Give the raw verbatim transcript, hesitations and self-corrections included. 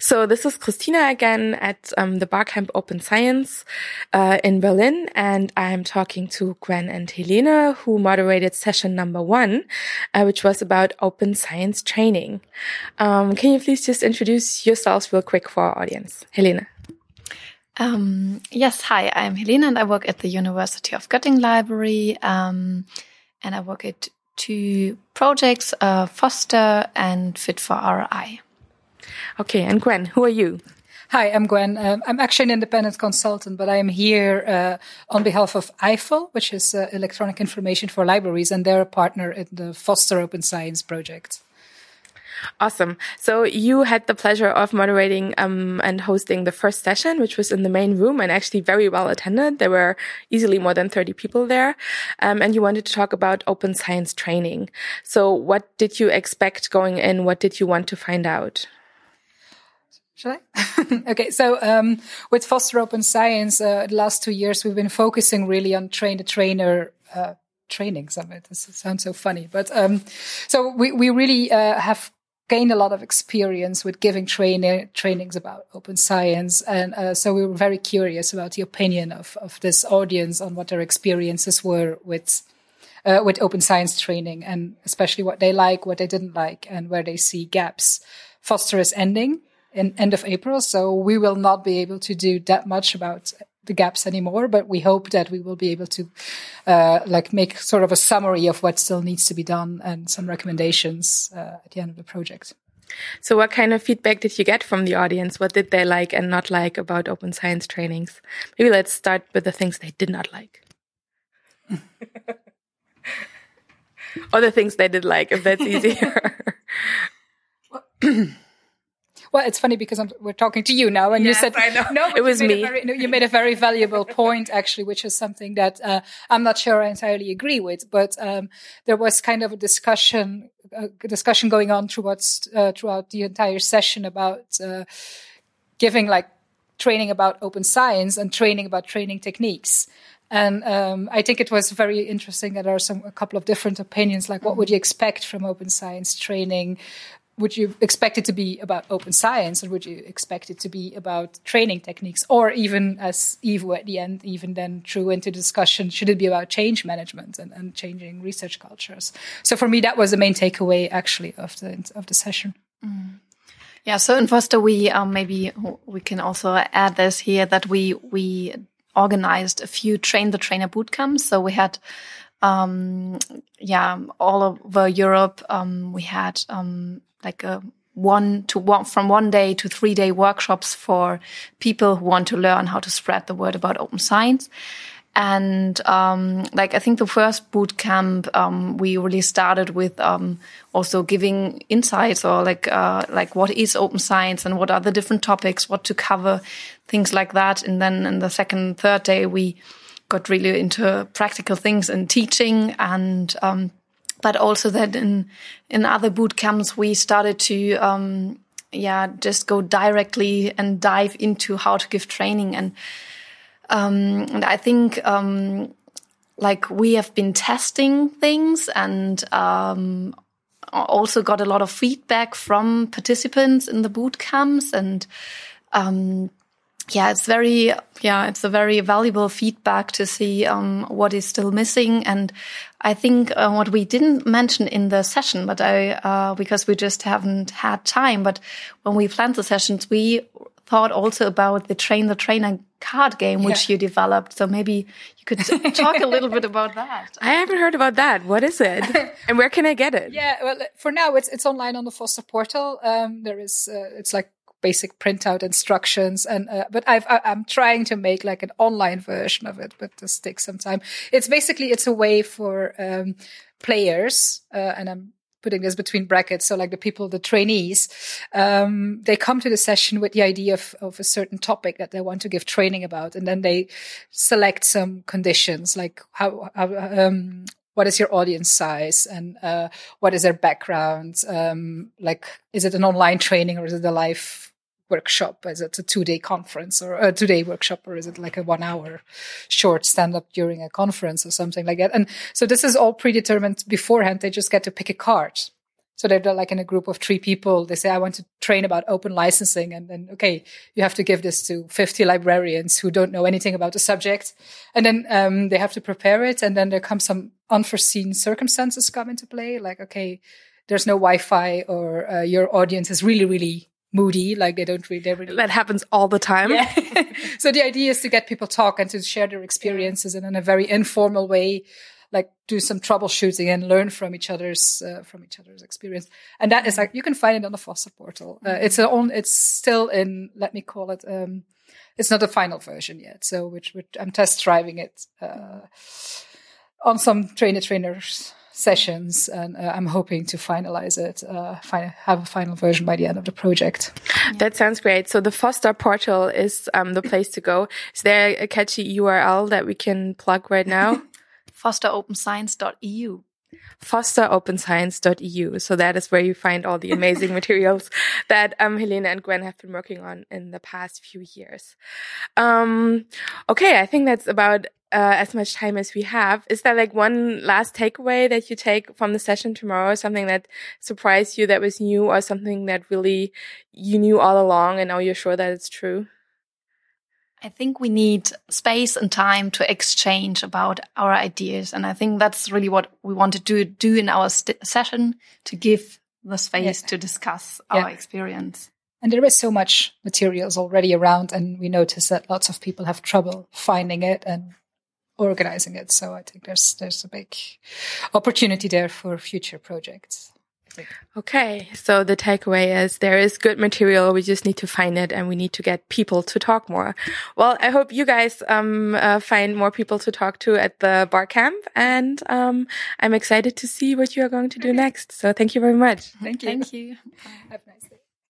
So this is Christina again at um, the Barcamp Open Science uh, in Berlin, and I'm talking to Gwen and Helene, who moderated session number one, uh, which was about open science training. Um, can you please just introduce yourselves real quick for our audience? Helene. Um, yes, hi, I'm Helene and I work at the University of Göttingen Library, um, and I work at two projects, uh, Foster and Fit for R I. Okay, and Gwen, who are you? Hi, I'm Gwen. Um, I'm actually an independent consultant, but I am here uh, on behalf of I F L, which is uh, Electronic Information for Libraries, and they're a partner in the Foster Open Science project. Awesome. So you had the pleasure of moderating um, and hosting the first session, which was in the main room and actually very well attended. There were easily more than thirty people there. Um, and you wanted to talk about open science training. So what did you expect going in? What did you want to find out? Should I? Okay, so um, with Foster Open Science, uh, the last two years, we've been focusing really on train-the-trainer uh, trainings. I mean, this sounds so funny. But um, so we, we really uh, have gained a lot of experience with giving trainer trainings about open science. And uh, so we were very curious about the opinion of, of this audience on what their experiences were with uh, with open science training, and especially what they like, what they didn't like, and where they see gaps. Foster is ending in end of April, so we will not be able to do that much about the gaps anymore, but we hope that we will be able to uh, like make sort of a summary of what still needs to be done and some recommendations uh, at the end of the project. So what kind of feedback did you get from the audience? What did they like and not like about open science trainings? Maybe let's start with the things they did not like. Or the things they did like, if that's easier. Well, it's funny because I'm, we're talking to you now, and yes, you said I know. no. It was me. Very, no, you made a very valuable point, actually, which is something that uh, I'm not sure I entirely agree with. But um, there was kind of a discussion, a discussion going on throughout uh, throughout the entire session about uh, giving like training about open science and training about training techniques. And um, I think it was very interesting that there are some a couple of different opinions. Like, what would you expect from open science training? Would you expect it to be about open science, or would you expect it to be about training techniques? Or even, as Ivo at the end even then drew into discussion, should it be about change management and, and changing research cultures? So for me, that was the main takeaway, actually, of the of the session. Mm. Yeah, so in Foster, we um, maybe we can also add this here, that we we organized a few Train the Trainer bootcamps. So we had um, yeah all over Europe. Um, we had um, like a one to one from one day to three day workshops for people who want to learn how to spread the word about open science. And um, like I think the first boot camp, um, we really started with um, also giving insights, or like uh, like what is open science and what are the different topics, what to cover, things like that. And then in the second, third day, we got really into practical things and teaching, and um, but also that in in other boot camps we started to um, yeah just go directly and dive into how to give training. And um, and I think um, like we have been testing things, and um, also got a lot of feedback from participants in the boot camps, and um, yeah, it's very, yeah, it's a very valuable feedback to see um, what is still missing. And I think uh, what we didn't mention in the session, but I, uh, because we just haven't had time, but when we planned the sessions, we thought also about the Train the Trainer card game, which yeah. you developed. So maybe you could talk a little bit about that. I haven't heard about that. What is it? And where can I get it? Yeah, well, for now, it's it's online on the Foster portal. Um, there is, uh, it's like basic printout instructions, and uh, but I've, I, I'm trying to make like an online version of it, but this takes some time. It's basically, it's a way for um, players, uh, and I'm putting this between brackets, so like the people, the trainees, um, they come to the session with the idea of, of a certain topic that they want to give training about, and then they select some conditions, like how, how um, what is your audience size, and uh, what is their background? Um, like, is it an online training, or is it a live workshop? Is it a two-day conference or a two-day workshop, or is it like a one-hour short stand-up during a conference or something like that? And so this is all predetermined beforehand. They just get to pick a card. So they're like in a group of three people. They say, I want to train about open licensing. And then, okay, you have to give this to fifty librarians who don't know anything about the subject. And then um, they have to prepare it. And then there come some unforeseen circumstances come into play. Like, okay, there's no Wi-Fi, or uh, your audience is really, really moody. Like they don't really, they really. That happens all the time. Yeah. So the idea is to get people talk and to share their experiences, and in a very informal way, like do some troubleshooting and learn from each other's uh, from each other's experience. And that is like, you can find it on the Foster portal. Uh, it's a own, it's still in, let me call it, um, it's not a final version yet. So which, which I'm test driving it uh, on some trainer trainers sessions, and uh, I'm hoping to finalize it, uh, find, have a final version by the end of the project. Yeah. That sounds great. So the Foster portal is um, the place to go. Is there a catchy U R L that we can plug right now? foster open science dot e u. foster open science dot e u. So that is where you find all the amazing materials that um, Helene and Gwen have been working on in the past few years. Um, okay, I think that's about uh, as much time as we have. Is there like one last takeaway that you take from the session tomorrow? Something that surprised you, that was new, or something that really you knew all along and now you're sure that it's true? I think we need space and time to exchange about our ideas. And I think that's really what we wanted to do in our st- session, to give the space yeah. to discuss our yeah. experience. And there is so much materials already around, and we notice that lots of people have trouble finding it and organizing it. So I think there's there's a big opportunity there for future projects. Okay, so the takeaway is there is good material. We just need to find it, and we need to get people to talk more. Well, I hope you guys um uh, find more people to talk to at the Barcamp, and um I'm excited to see what you are going to do next. So thank you very much. Thank you. Thank you. Have a nice day.